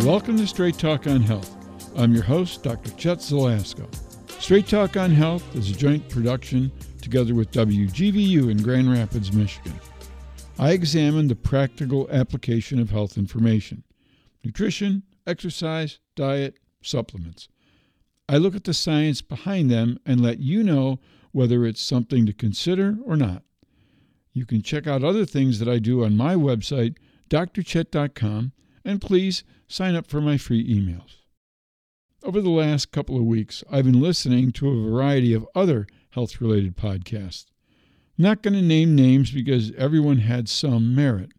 Welcome to Straight Talk on Health. I'm your host, Dr. Chet Zalasko. Straight Talk on Health is a joint production together with WGVU in Grand Rapids, Michigan. I examine the practical application of health information: nutrition, exercise, diet, supplements. I look at the science behind them and let you know whether it's something to consider or not. You can check out other things that I do on my website, drchet.com, and please sign up for my free emails. Over the last couple of weeks, I've been listening to a variety of other health-related podcasts. I'm not going to name names because everyone had some merit.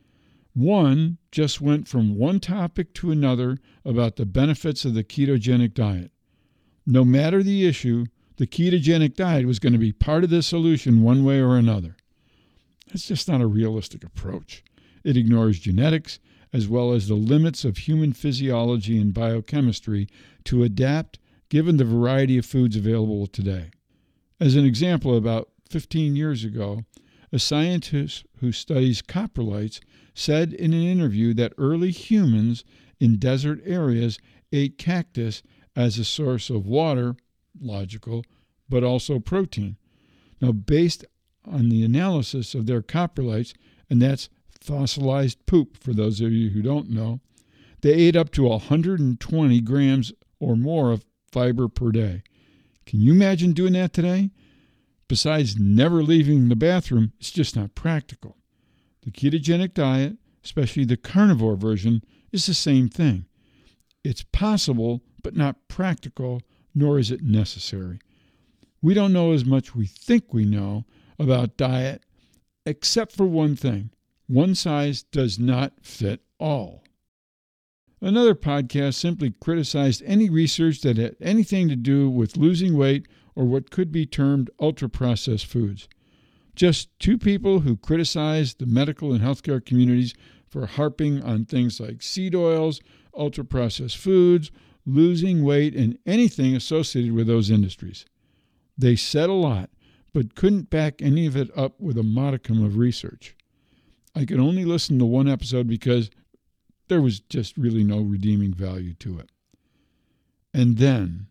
One just went from one topic to another about the benefits of the ketogenic diet. No matter the issue, the ketogenic diet was going to be part of the solution one way or another. That's just not a realistic approach. It ignores genetics, as well as the limits of human physiology and biochemistry to adapt given the variety of foods available today. As an example, about 15 years ago, a scientist who studies coprolites said in an interview that early humans in desert areas ate cactus as a source of water, logical, but also protein. Now, based on the analysis of their coprolites, and that's fossilized poop, for those of you who don't know, they ate up to 120 grams or more of fiber per day. Can you imagine doing that today? Besides never leaving the bathroom, it's just not practical. The ketogenic diet, especially the carnivore version, is the same thing. It's possible, but not practical, nor is it necessary. We don't know as much we think we know about diet, except for one thing. One size does not fit all. Another podcast simply criticized any research that had anything to do with losing weight or what could be termed ultra-processed foods. Just two people who criticized the medical and healthcare communities for harping on things like seed oils, ultra-processed foods, losing weight, and anything associated with those industries. They said a lot, but couldn't back any of it up with a modicum of research. I could only listen to one episode because there was just really no redeeming value to it. And then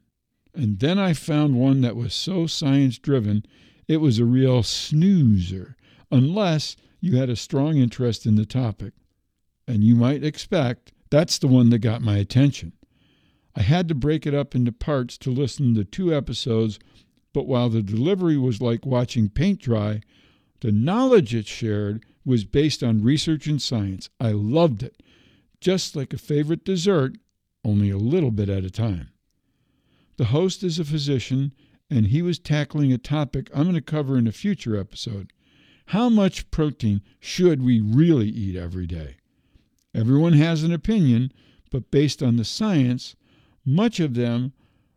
I found one that was so science-driven, it was a real snoozer, unless you had a strong interest in the topic. And you might expect that's the one that got my attention. I had to break it up into parts to listen to 2 episodes, but while the delivery was like watching paint dry, the knowledge it shared was based on research and science. I loved it, just like a favorite dessert, only a little bit at a time. The host is a physician, and he was tackling a topic I'm going to cover in a future episode. How much protein should we really eat every day? Everyone has an opinion, but based on the science, much of them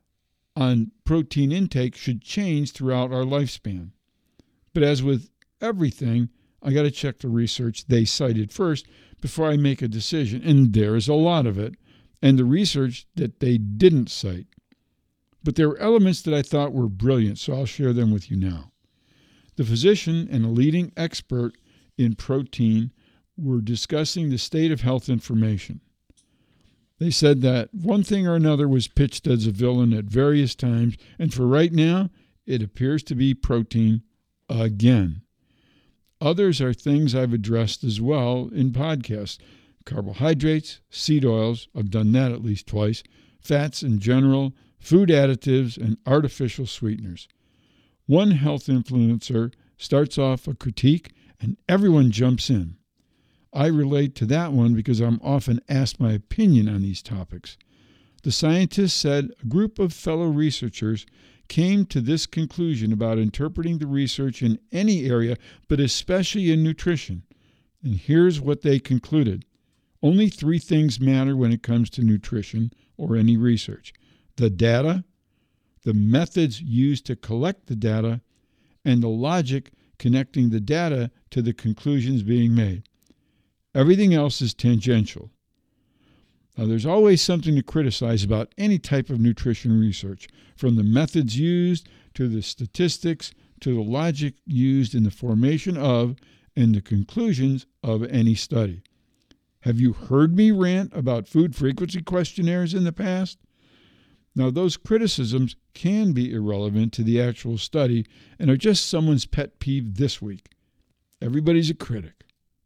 on protein intake should change throughout our lifespan. But as with everything, I got to check the research they cited first before I make a decision, and there's a lot of it, and the research that they didn't cite. But there were elements that I thought were brilliant, so I'll share them with you now. The physician and a leading expert in protein were discussing the state of health information. They said that one thing or another was pitched as a villain at various times, and for right now, it appears to be protein again. Others are things I've addressed as well in podcasts. Carbohydrates, seed oils, I've done that at least twice, fats in general, food additives, and artificial sweeteners. One health influencer starts off a critique and everyone jumps in. I relate to that one because I'm often asked my opinion on these topics. The scientist said a group of fellow researchers came to this conclusion about interpreting the research in any area, but especially in nutrition. And here's what they concluded. Only 3 things matter when it comes to nutrition or any research: the data, the methods used to collect the data, and the logic connecting the data to the conclusions being made. Everything else is tangential. Now, there's always something to criticize about any type of nutrition research, from the methods used to the statistics to the logic used in the formation of and the conclusions of any study. Have you heard me rant about food frequency questionnaires in the past? Now, those criticisms can be irrelevant to the actual study and are just someone's pet peeve this week. Everybody's a critic.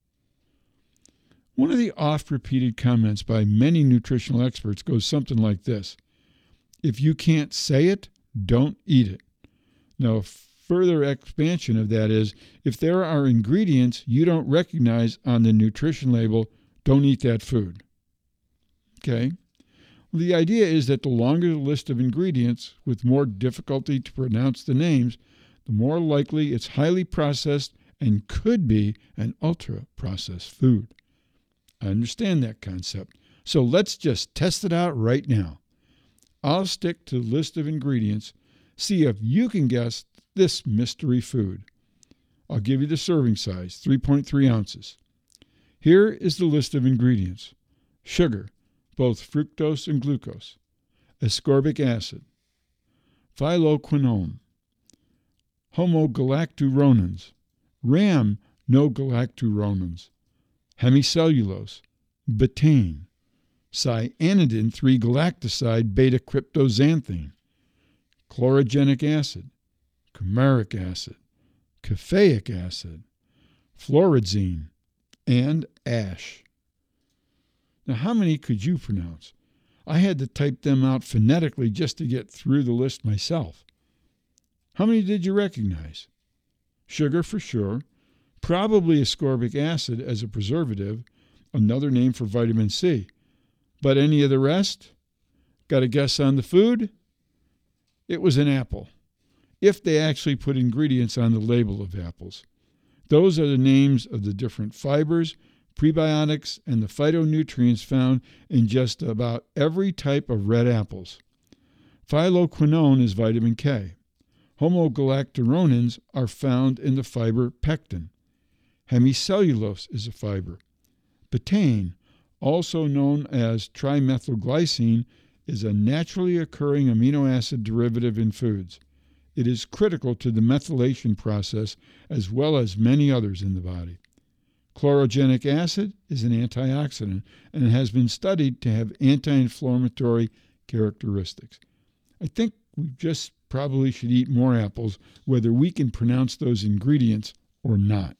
One of the oft-repeated comments by many nutritional experts goes something like this: if you can't say it, don't eat it. Now, a further expansion of that is, if there are ingredients you don't recognize on the nutrition label, don't eat that food. Okay? Well, the idea is that the longer the list of ingredients, with more difficulty to pronounce the names, the more likely it's highly processed and could be an ultra-processed food. I understand that concept, so let's just test it out right now. I'll stick to the list of ingredients, see if you can guess this mystery food. I'll give you the serving size, 3.3 ounces. Here is the list of ingredients: sugar, both fructose and glucose, ascorbic acid, phylloquinone, homogalacturonins, rhamnogalacturonins, hemicellulose, betaine, cyanidin 3-galactoside beta-cryptoxanthine, chlorogenic acid, coumaric acid, caffeic acid, fluorazine, and ash. Now, how many could you pronounce? I had to type them out phonetically just to get through the list myself. How many did you recognize? Sugar for sure, probably ascorbic acid as a preservative, another name for vitamin C. But any of the rest? Got a guess on the food? It was an apple, if they actually put ingredients on the label of apples. Those are the names of the different fibers, prebiotics, and the phytonutrients found in just about every type of red apples. Phylloquinone is vitamin K. Homogalacturonins are found in the fiber pectin. Hemicellulose is a fiber. Betaine, also known as trimethylglycine, is a naturally occurring amino acid derivative in foods. It is critical to the methylation process as well as many others in the body. Chlorogenic acid is an antioxidant and has been studied to have anti-inflammatory characteristics. I think we just probably should eat more apples, whether we can pronounce those ingredients or not.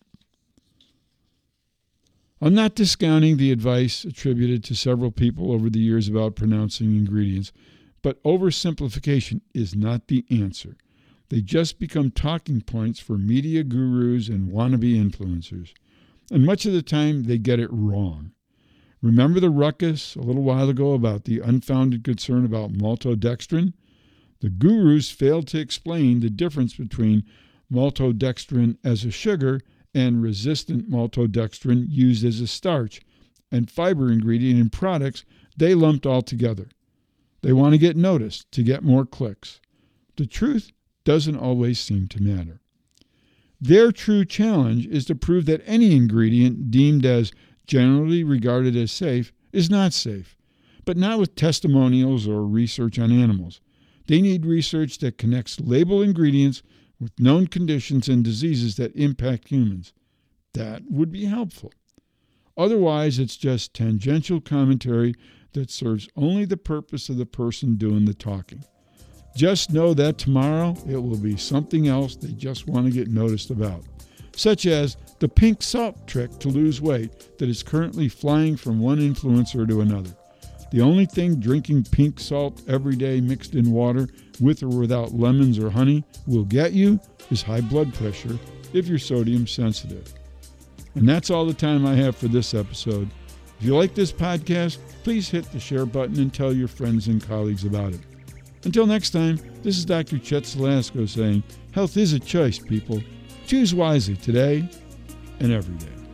I'm not discounting the advice attributed to several people over the years about pronouncing ingredients, but oversimplification is not the answer. They just become talking points for media gurus and wannabe influencers. And much of the time, they get it wrong. Remember the ruckus a little while ago about the unfounded concern about maltodextrin? The gurus failed to explain the difference between maltodextrin as a sugar and resistant maltodextrin used as a starch and fiber ingredient in products they lumped all together. They want to get noticed to get more clicks. The truth doesn't always seem to matter. Their true challenge is to prove that any ingredient deemed as generally regarded as safe is not safe, but not with testimonials or research on animals. They need research that connects label ingredients with known conditions and diseases that impact humans. That would be helpful. Otherwise, it's just tangential commentary that serves only the purpose of the person doing the talking. Just know that tomorrow it will be something else they just want to get noticed about, such as the pink salt trick to lose weight that is currently flying from one influencer to another. The only thing drinking pink salt every day mixed in water with or without lemons or honey will get you is high blood pressure if you're sodium sensitive. And that's all the time I have for this episode. If you like this podcast, please hit the share button and tell your friends and colleagues about it. Until next time, this is Dr. Chet Zalasko saying, health is a choice, people. Choose wisely today and every day.